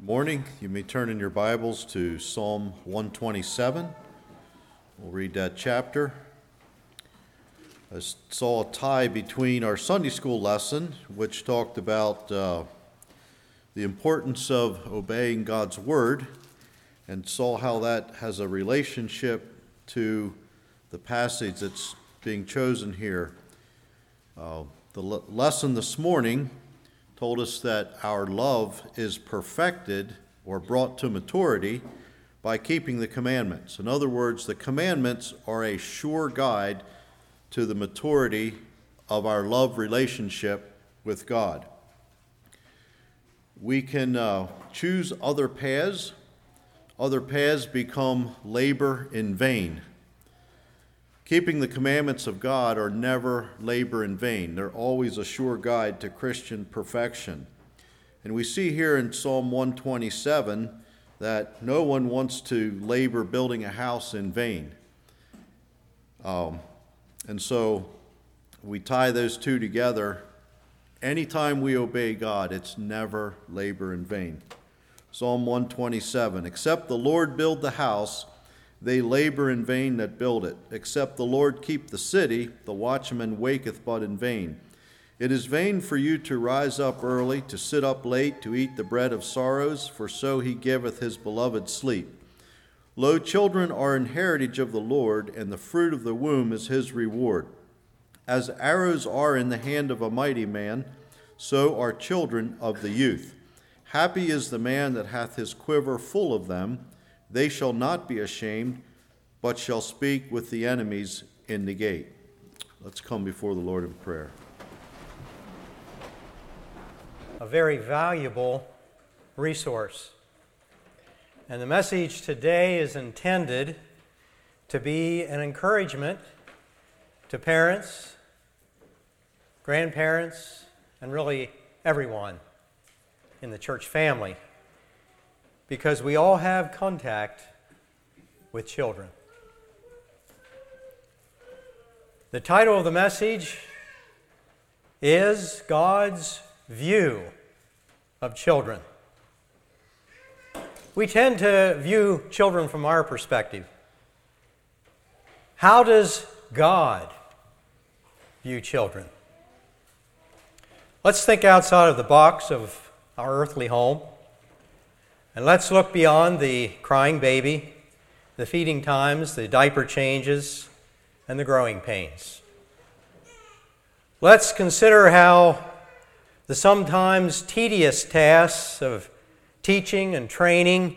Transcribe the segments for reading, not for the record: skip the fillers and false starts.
Morning. You may turn in your Bibles to Psalm 127. We'll read that chapter. I saw a tie between our Sunday school lesson, which talked about the importance of obeying God's Word, and saw how that has a relationship to the passage that's being chosen here. The lesson this morning told us that our love is perfected or brought to maturity by keeping the commandments. In other words, the commandments are a sure guide to the maturity of our love relationship with God. We can choose other paths. Other paths become labor in vain. Keeping the commandments of God are never labor in vain. They're always a sure guide to Christian perfection. And we see here in Psalm 127 that no one wants to labor building a house in vain. And so we tie those two together. Anytime we obey God, it's never labor in vain. Psalm 127, except the Lord build the house, they labor in vain that build it. Except the Lord keep the city, the watchman waketh but in vain. It is vain for you to rise up early, to sit up late, to eat the bread of sorrows, for so he giveth his beloved sleep. Lo, children are an heritage of the Lord, and the fruit of the womb is his reward. As arrows are in the hand of a mighty man, so are children of the youth. Happy is the man that hath his quiver full of them. They shall not be ashamed, but shall speak with the enemies in the gate. Let's come before the Lord in prayer. A very valuable resource. And the message today is intended to be an encouragement to parents, grandparents, and really everyone in the church family, because we all have contact with children. The title of the message is God's View of Children. We tend to view children from our perspective. How does God view children? Let's think outside of the box of our earthly home. And let's look beyond the crying baby, the feeding times, the diaper changes, and the growing pains. Let's consider how the sometimes tedious tasks of teaching and training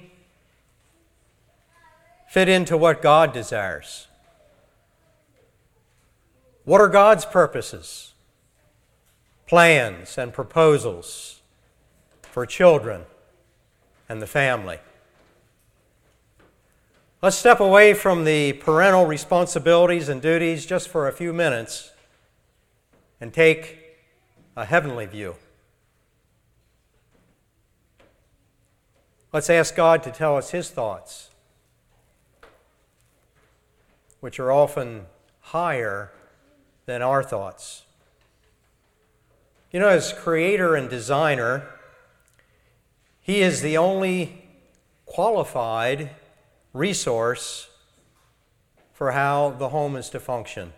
fit into what God desires. What are God's purposes, plans, and proposals for children and the family? Let's step away from the parental responsibilities and duties just for a few minutes and take a heavenly view. Let's ask God to tell us His thoughts, which are often higher than our thoughts. You know, as creator and designer, He is the only qualified resource for how the home is to function.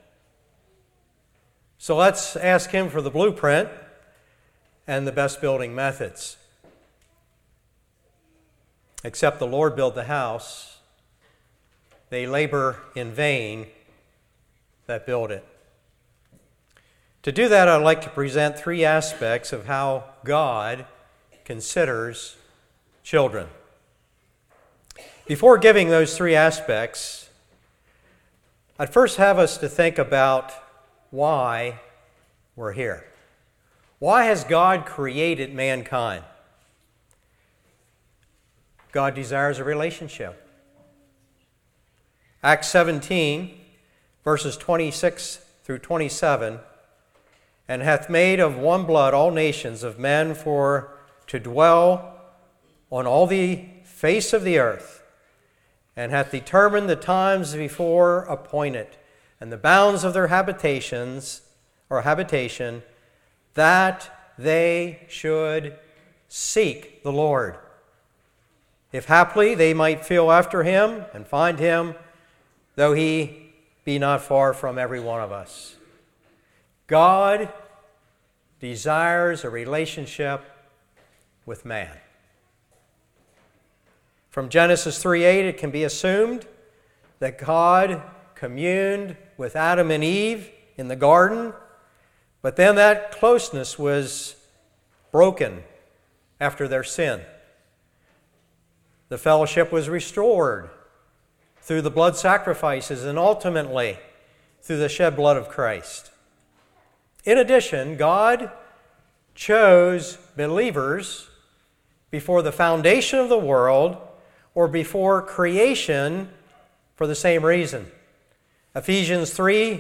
So let's ask Him for the blueprint and the best building methods. Except the Lord build the house, they labor in vain that build it. To do that, I'd like to present three aspects of how God considers children. Before giving those three aspects, I'd first have us to think about why we're here. Why has God created mankind? God desires a relationship. Acts 17, verses 26 through 27, and hath made of one blood all nations of men for to dwell on all the face of the earth, and hath determined the times before appointed, and the bounds of their habitations, or habitation, that they should seek the Lord if haply they might feel after him and find him, though he be not far from every one of us. God desires a relationship with man. From Genesis 3:8, it can be assumed that God communed with Adam and Eve in the garden, but then that closeness was broken after their sin. The fellowship was restored through the blood sacrifices and ultimately through the shed blood of Christ. In addition, God chose believers before the foundation of the world or before creation for the same reason. Ephesians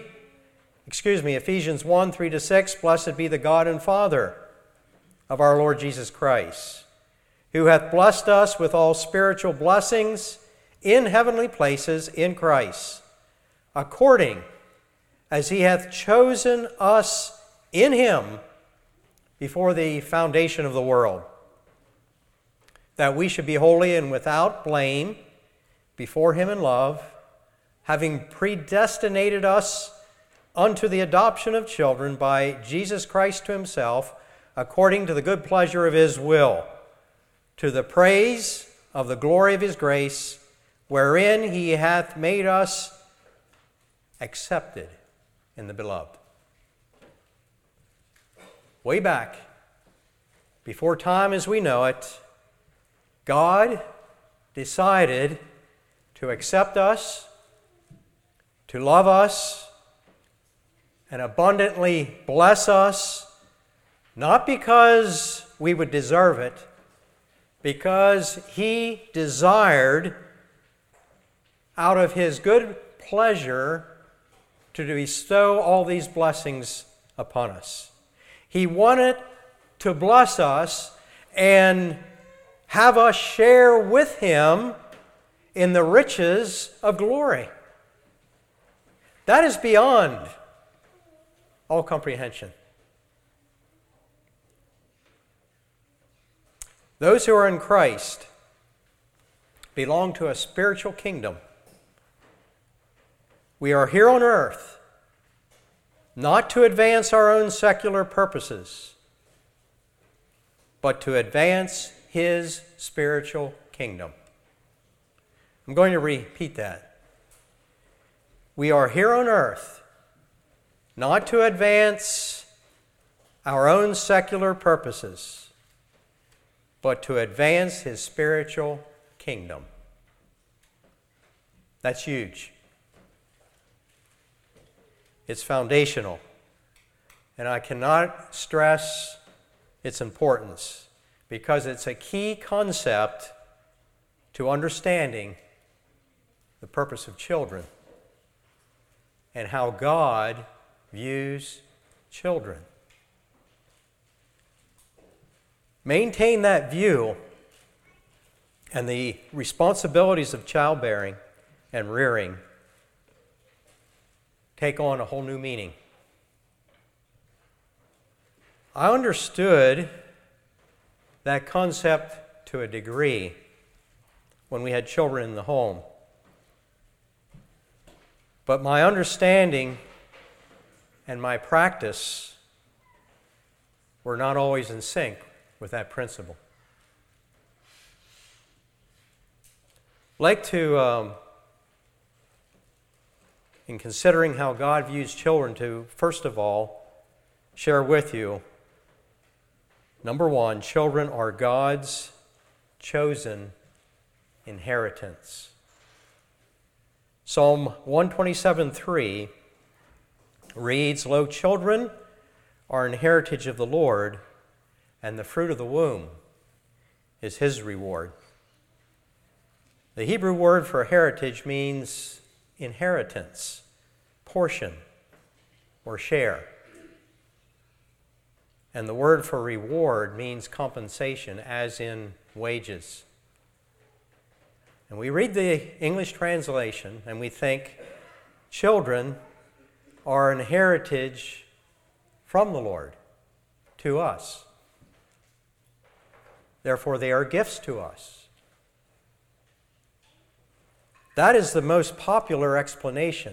1:3-6, blessed be the God and Father of our Lord Jesus Christ, who hath blessed us with all spiritual blessings in heavenly places in Christ, according as he hath chosen us in him before the foundation of the world, that we should be holy and without blame before him in love, having predestinated us unto the adoption of children by Jesus Christ to himself, according to the good pleasure of his will, to the praise of the glory of his grace, wherein he hath made us accepted in the beloved. Way back, before time as we know it, God decided to accept us, to love us, and abundantly bless us, not because we would deserve it, because he desired, out of his good pleasure, to bestow all these blessings upon us. He wanted to bless us and have us share with him in the riches of glory. That is beyond all comprehension. Those who are in Christ belong to a spiritual kingdom. We are here on earth not to advance our own secular purposes, but to advance his spiritual kingdom. I'm going to repeat that. We are here on earth not to advance our own secular purposes, but to advance his spiritual kingdom. That's huge. It's foundational. And I cannot stress its importance because it's a key concept to understanding the purpose of children and how God views children. Maintain that view, and the responsibilities of childbearing and rearing take on a whole new meaning. I understood that concept to a degree when we had children in the home. But my understanding and my practice were not always in sync with that principle. I'd like to, in considering how God views children, to first of all share with you, number one, children are God's chosen inheritance. Psalm 127:3 reads, "Lo, children are an heritage of the Lord, and the fruit of the womb is his reward." The Hebrew word for heritage means inheritance, portion, or share. And the word for reward means compensation, as in wages. And we read the English translation and we think children are an heritage from the Lord to us. Therefore, they are gifts to us. That is the most popular explanation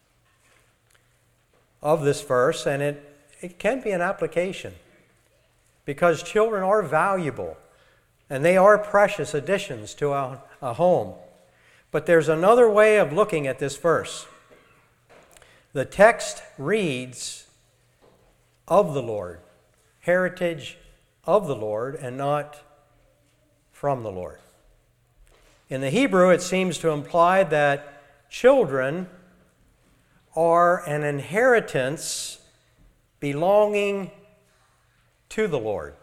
of this verse, and it can be an application because children are valuable and they are precious additions to a home. But there's another way of looking at this verse. The text reads, of the Lord, heritage of the Lord, and not from the Lord. In the Hebrew, it seems to imply that children are an inheritance belonging to the Lord,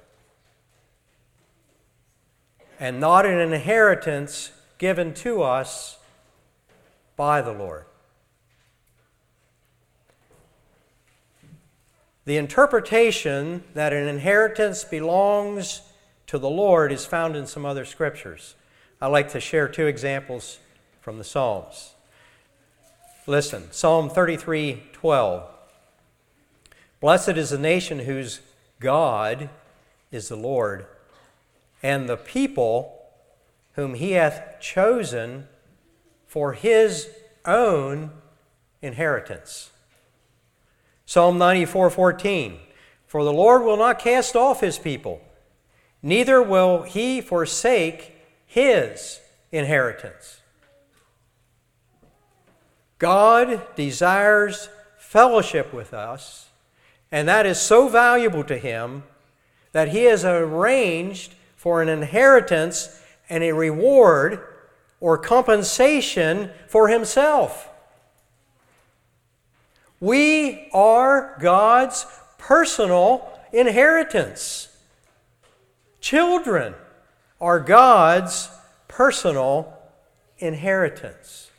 and not an inheritance given to us by the Lord. The interpretation that an inheritance belongs to the Lord is found in some other scriptures. I'd like to share two examples from the Psalms. Listen, Psalm 33:12. Blessed is the nation whose God is the Lord, and the people whom he hath chosen for his own inheritance. Psalm 94:14. For the Lord will not cast off his people, neither will he forsake his inheritance. God desires fellowship with us, and that is so valuable to him that he has arranged for an inheritance and a reward or compensation for himself. We are God's personal inheritance. Children are God's personal inheritance.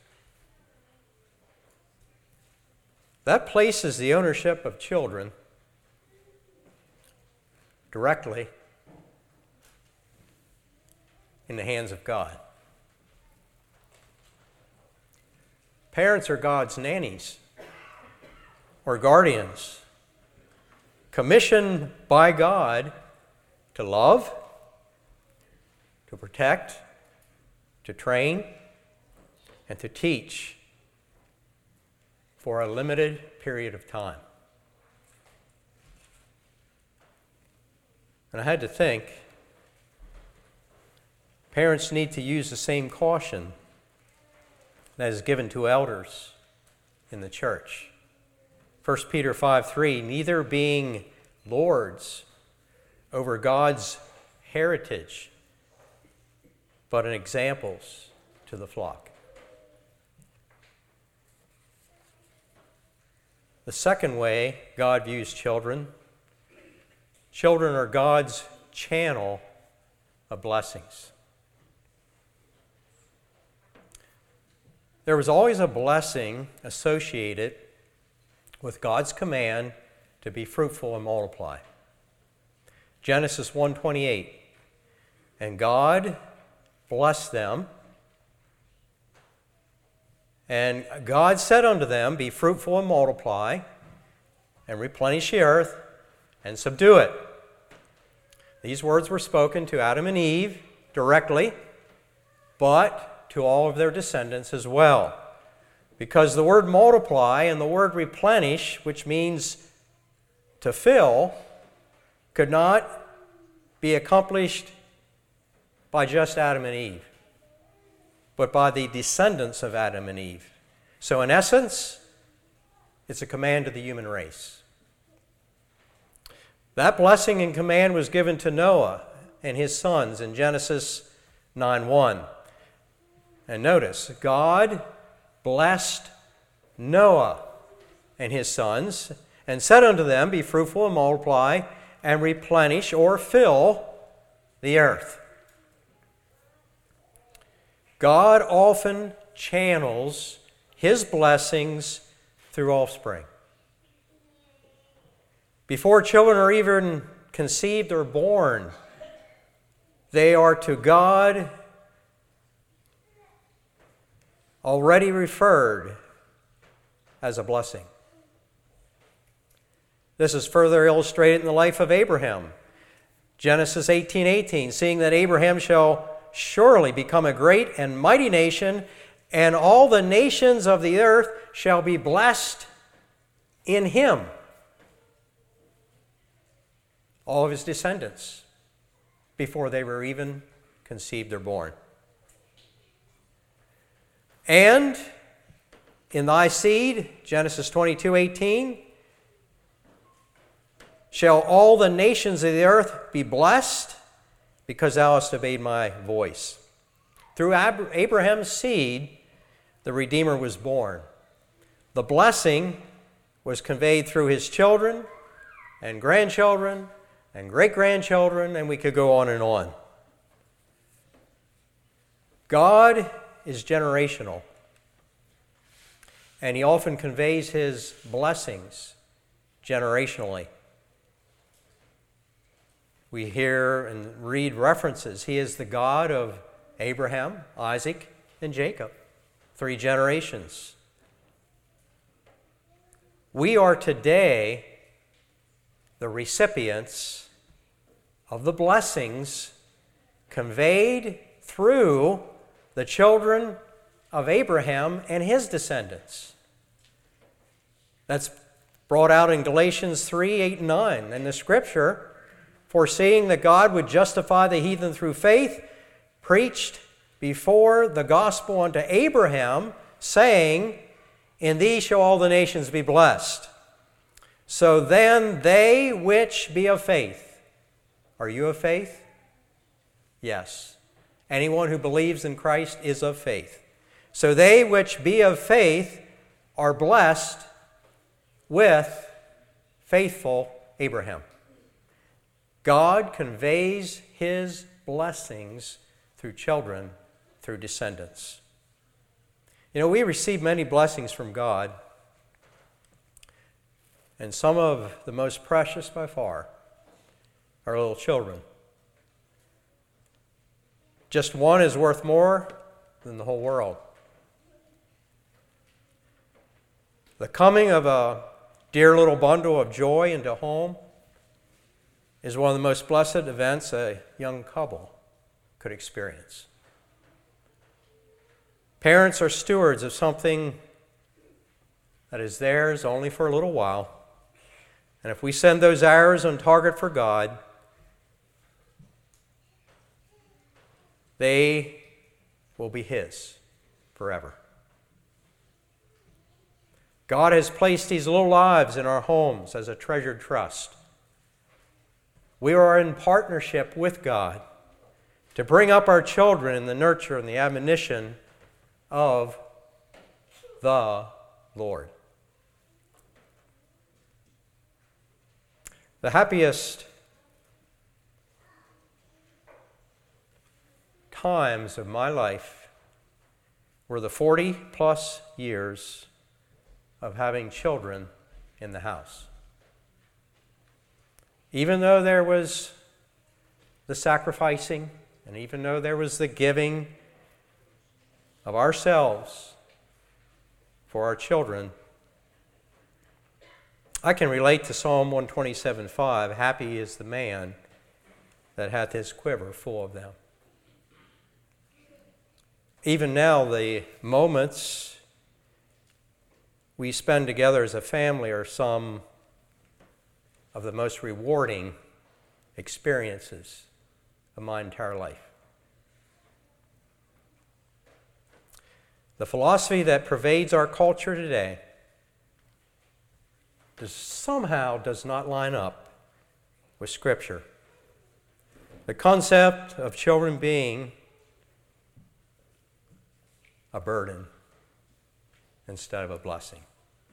That places the ownership of children directly in the hands of God. Parents are God's nannies or guardians, commissioned by God to love, to protect, to train, and to teach for a limited period of time. And I had to think, parents need to use the same caution that is given to elders in the church. 1 Peter 5:3, neither being lords over God's heritage, but in examples to the flock. The second way God views children are God's channel of blessings. There was always a blessing associated with God's command to be fruitful and multiply. Genesis 1:28, and God blessed them, and God said unto them, be fruitful and multiply, and replenish the earth, and subdue it. These words were spoken to Adam and Eve directly, but to all of their descendants as well. Because the word multiply and the word replenish, which means to fill, could not be accomplished by just Adam and Eve, but by the descendants of Adam and Eve. So in essence, it's a command to the human race. That blessing and command was given to Noah and his sons in Genesis 9:1. And notice, God blessed Noah and his sons and said unto them, be fruitful and multiply and replenish or fill the earth. God often channels his blessings through offspring. Before children are even conceived or born, they are to God already referred as a blessing. This is further illustrated in the life of Abraham. Genesis 18:18, seeing that Abraham shall surely become a great and mighty nation, and all the nations of the earth shall be blessed in him. All of his descendants, before they were even conceived or born. And in thy seed, Genesis 22:18, shall all the nations of the earth be blessed, because thou hast obeyed my voice. Through Abraham's seed, the Redeemer was born. The blessing was conveyed through his children and grandchildren and great-grandchildren, and we could go on and on. God is generational, and he often conveys his blessings generationally. We hear and read references. He is the God of Abraham, Isaac, and Jacob, 3 generations. We are today the recipients of the blessings conveyed through the children of Abraham and his descendants. That's brought out in Galatians 3:8 and 9. And the scripture, foreseeing that God would justify the heathen through faith, preached before the gospel unto Abraham, saying, in thee shall all the nations be blessed. So then they which be of faith. Are you of faith? Yes. Anyone who believes in Christ is of faith. So they which be of faith are blessed with faithful Abraham. God conveys his blessings through children, through descendants. You know, we receive many blessings from God, and some of the most precious by far are little children. Just one is worth more than the whole world. The coming of a dear little bundle of joy into home is one of the most blessed events a young couple could experience. Parents are stewards of something that is theirs only for a little while. And if we send those arrows on target for God, they will be his forever. God has placed these little lives in our homes as a treasured trust. We are in partnership with God to bring up our children in the nurture and the admonition of the Lord. The happiest times of my life were the 40-plus years of having children in the house. Even though there was the sacrificing, and even though there was the giving of ourselves for our children, I can relate to Psalm 127:5, happy is the man that hath his quiver full of them. Even now, the moments we spend together as a family are some of the most rewarding experiences of my entire life. The philosophy that pervades our culture today somehow does not line up with Scripture. The concept of children being a burden instead of a blessing.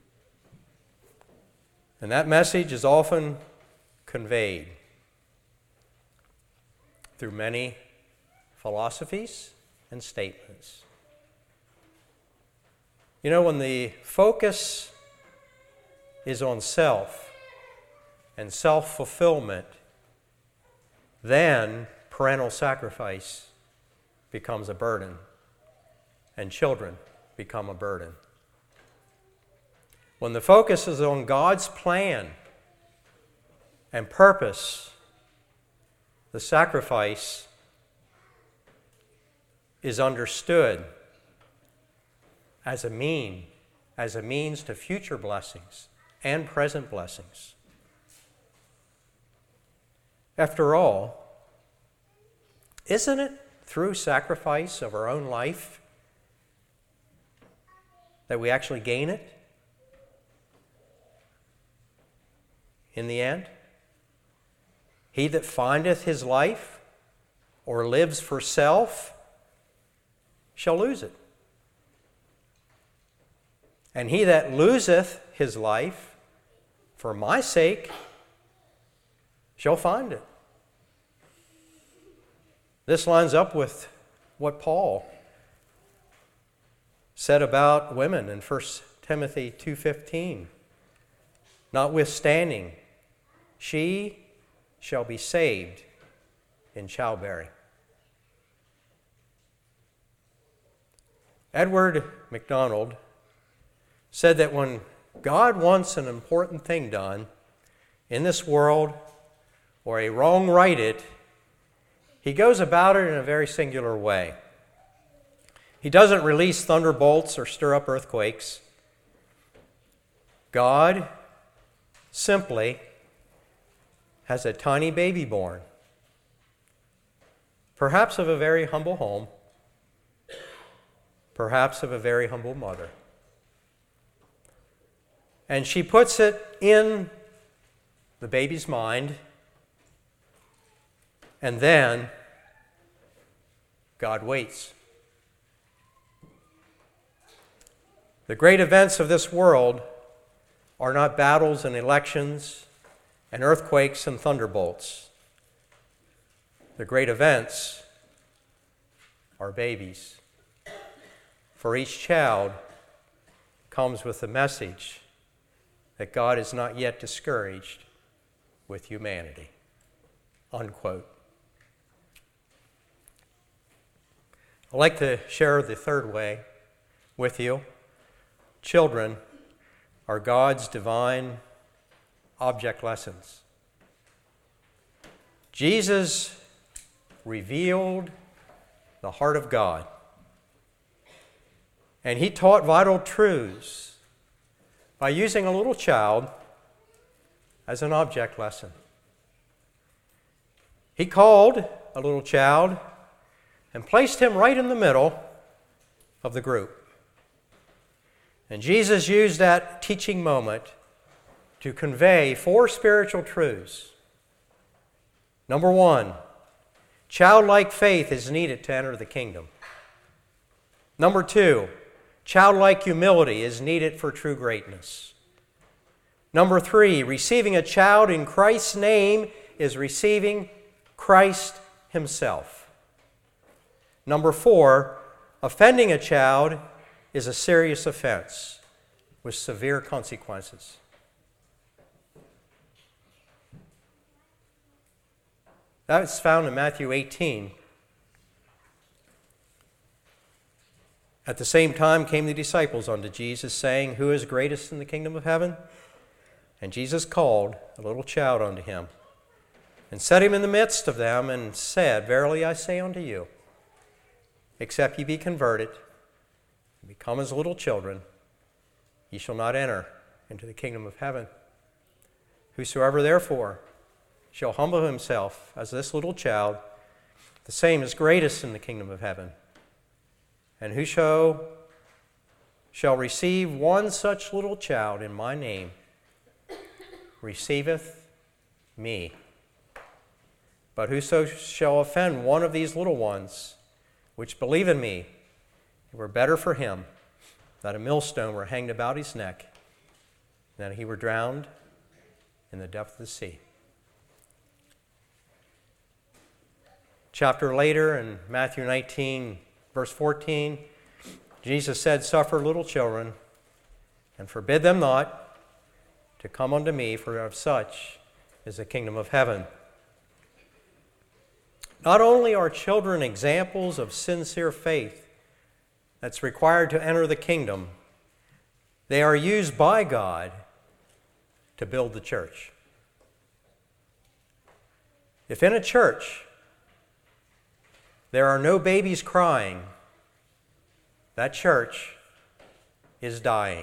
And that message is often conveyed through many philosophies and statements. You know, when the focus is on self and self-fulfillment, then parental sacrifice becomes a burden, and children become a burden. When the focus is on God's plan and purpose, the sacrifice is understood as a means to future blessings and present blessings. After all, isn't it through sacrifice of our own life that we actually gain it in the end? He that findeth his life or lives for self shall lose it. And he that loseth his life for my sake shall find it. This lines up with what Paul said about women in 1 Timothy 2:15. Notwithstanding, she shall be saved in childbearing. Edward MacDonald said that when God wants an important thing done in this world, or a wrong righted, he goes about it in a very singular way. He doesn't release thunderbolts or stir up earthquakes. God simply has a tiny baby born, perhaps of a very humble home, perhaps of a very humble mother. And she puts it in the baby's mind, and then God waits. The great events of this world are not battles and elections and earthquakes and thunderbolts. The great events are babies. For each child comes with the message that God is not yet discouraged with humanity. Unquote. I'd like to share the third way with you. Children are God's divine object lessons. Jesus revealed the heart of God, and he taught vital truths by using a little child as an object lesson. He called a little child and placed him right in the middle of the group. And Jesus used that teaching moment to convey 4 spiritual truths. Number 1, childlike faith is needed to enter the kingdom. Number 2, childlike humility is needed for true greatness. Number 3, receiving a child in Christ's name is receiving Christ himself. Number 4, offending a child is a serious offense with severe consequences. That is found in Matthew 18. At the same time came the disciples unto Jesus, saying, Who is greatest in the kingdom of heaven? And Jesus called a little child unto him, and set him in the midst of them, and said, Verily I say unto you, except ye be converted, and become as little children, ye shall not enter into the kingdom of heaven. Whosoever therefore shall humble himself as this little child, the same is greatest in the kingdom of heaven. And whoso shall receive one such little child in my name receiveth me. But whoso shall offend one of these little ones which believe in me, it were better for him that a millstone were hanged about his neck, and that he were drowned in the depth of the sea. Chapter later, in Matthew 19, verse 14, Jesus said, Suffer little children, and forbid them not to come unto me, for of such is the kingdom of heaven. Not only are children examples of sincere faith that's required to enter the kingdom, they are used by God to build the church. If in a church there are no babies crying, that church is dying.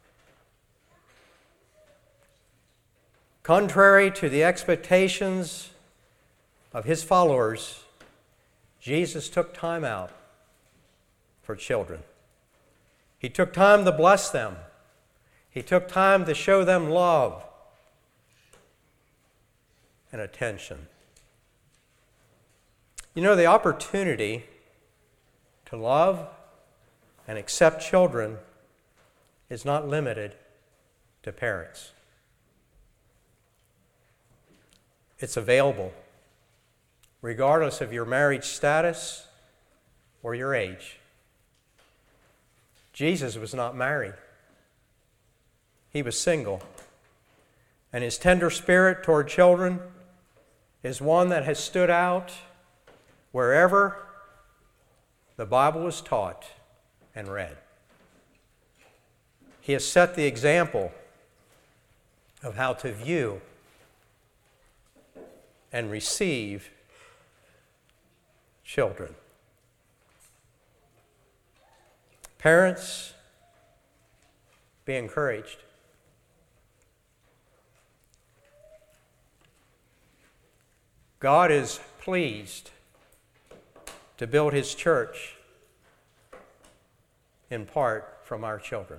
Contrary to the expectations of his followers, Jesus took time out for children. He took time to bless them. He took time to show them love and attention. You know, the opportunity to love and accept children is not limited to parents. It's available, regardless of your marriage status or your age. Jesus was not married. He was single. And his tender spirit toward children is one that has stood out wherever the Bible was taught and read. He has set the example of how to view and receive children. Parents, be encouraged. God is pleased to build his church in part from our children.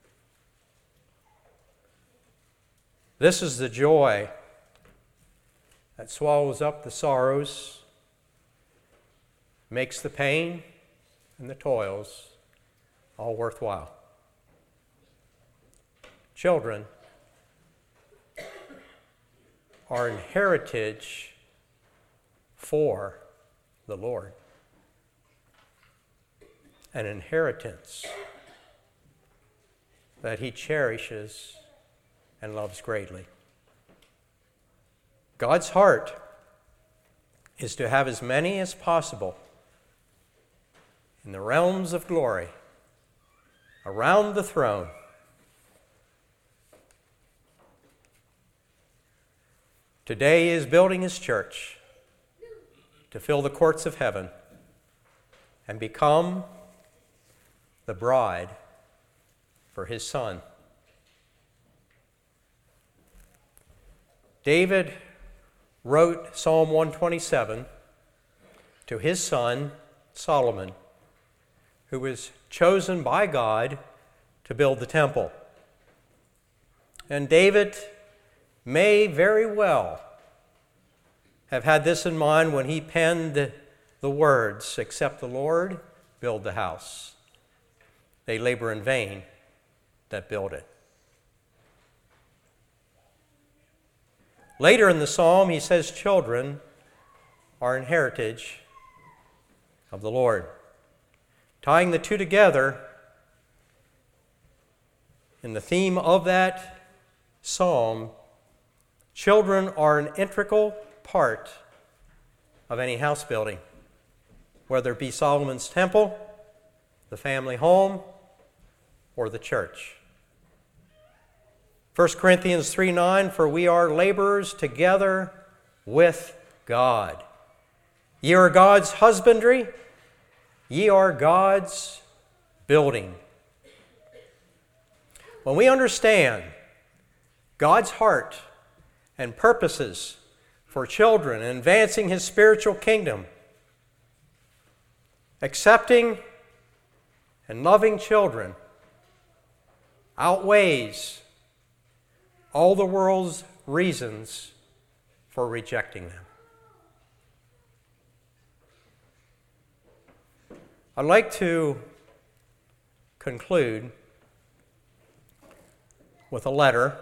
This is the joy that swallows up the sorrows, makes the pain and the toils all worthwhile. Children are an heritage for the Lord, an inheritance that he cherishes and loves greatly. God's heart is to have as many as possible in the realms of glory around the throne. Today he is building his church to fill the courts of heaven and become the bride for his Son. David wrote Psalm 127 to his son Solomon, who was chosen by God to build the temple. And David may very well have had this in mind when he penned the words, "Except the Lord build the house, they labor in vain that build it." Later in the psalm, he says children are an heritage of the Lord. Tying the two together, in the theme of that psalm, children are an integral part of any house building, whether it be Solomon's temple, the family home, or the church. 1 Corinthians 3:9, for we are laborers together with God. Ye are God's husbandry, ye are God's building. When we understand God's heart and purposes for children and advancing his spiritual kingdom, accepting and loving children outweighs all the world's reasons for rejecting them. I'd like to conclude with a letter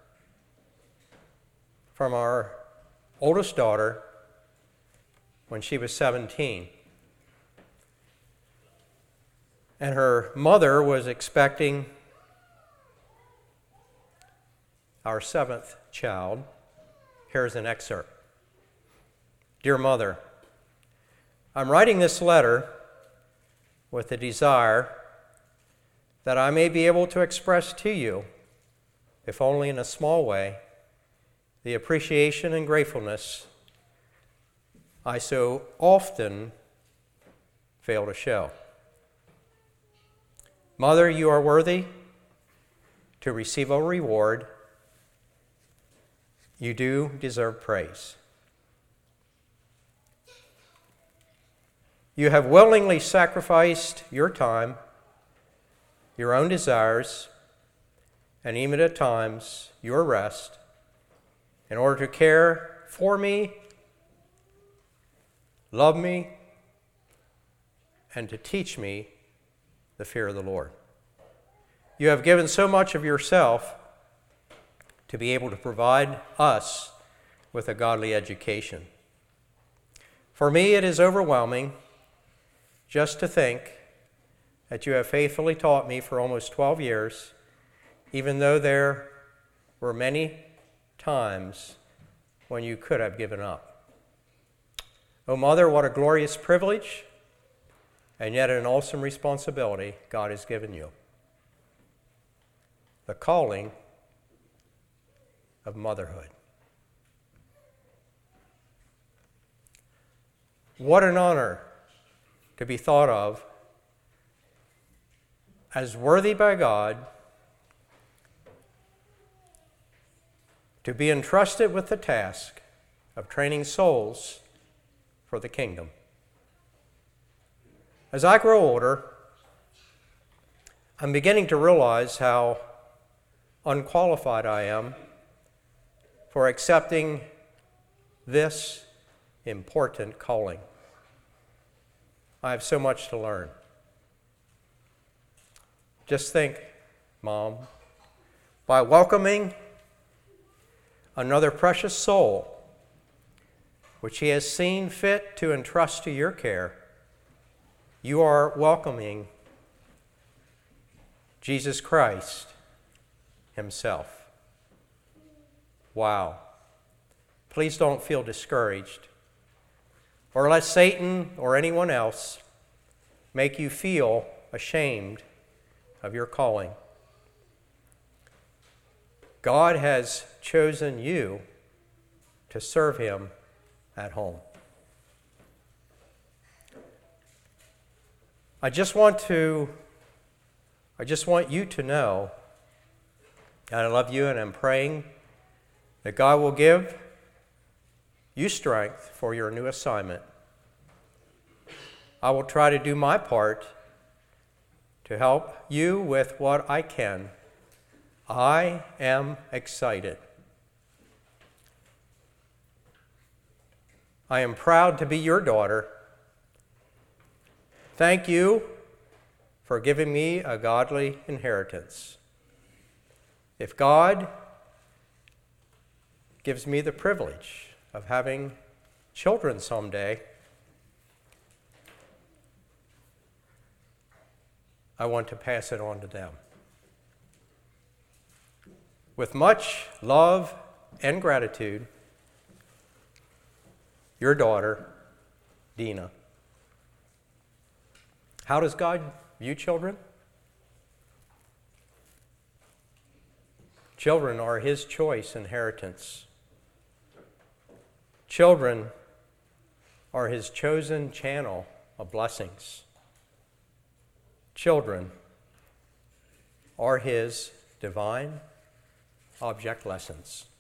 from our oldest daughter when she was 17. And her mother was expecting our 7th child. Here's an excerpt. Dear Mother, I'm writing this letter with the desire that I may be able to express to you, if only in a small way, the appreciation and gratefulness I so often fail to show. Mother, you are worthy to receive a reward, you do deserve praise. You have willingly sacrificed your time, your own desires, and even at times your rest in order to care for me, love me, and to teach me the fear of the Lord. You have given so much of yourself to be able to provide us with a godly education. For me, it is overwhelming just to think that you have faithfully taught me for almost 12 years, even though there were many times when you could have given up. Oh, Mother, what a glorious privilege, and yet an awesome responsibility God has given you. The calling of motherhood. What an honor to be thought of as worthy by God to be entrusted with the task of training souls for the kingdom. As I grow older, I'm beginning to realize how unqualified I am for accepting this important calling. I have so much to learn. Just think, Mom, by welcoming another precious soul, which He has seen fit to entrust to your care, you are welcoming Jesus Christ Himself. Wow. Please don't feel discouraged, or let Satan or anyone else make you feel ashamed of your calling. God has chosen you to serve Him at home. I just want you to know that I love you, and I'm praying that God will give you strength for your new assignment. I will try to do my part to help you with what I can. I am excited. I am proud to be your daughter. Thank you for giving me a godly inheritance. If God gives me the privilege of having children someday, I want to pass it on to them. With much love and gratitude, your daughter, Dina. How does God view children? Children are His choice inheritance. Children are His chosen channel of blessings. Children are His divine object lessons.